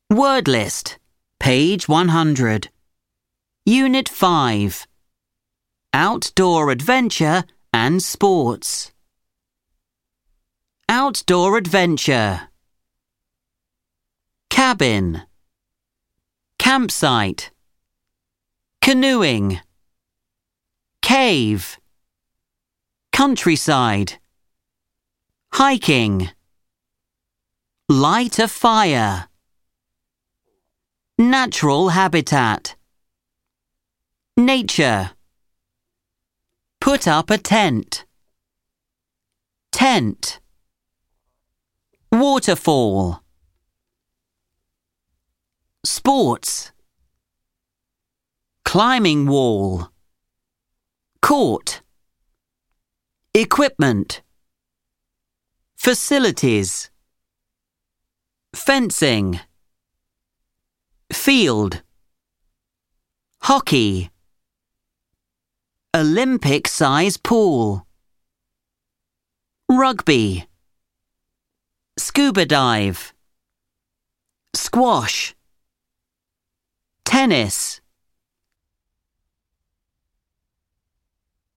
Word list, page 100. Unit 5. Outdoor adventure and sports. Outdoor adventure. Cabin. Campsite. Canoeing. Cave. Countryside. Hiking. Light a fire. Natural habitat. Nature. Put up a tent. Tent. Waterfall. Sports. Climbing wall. Court. Equipment. Facilities. Fencing. Field. Hockey. Olympic-size pool. Rugby. Scuba dive. Squash. Tennis.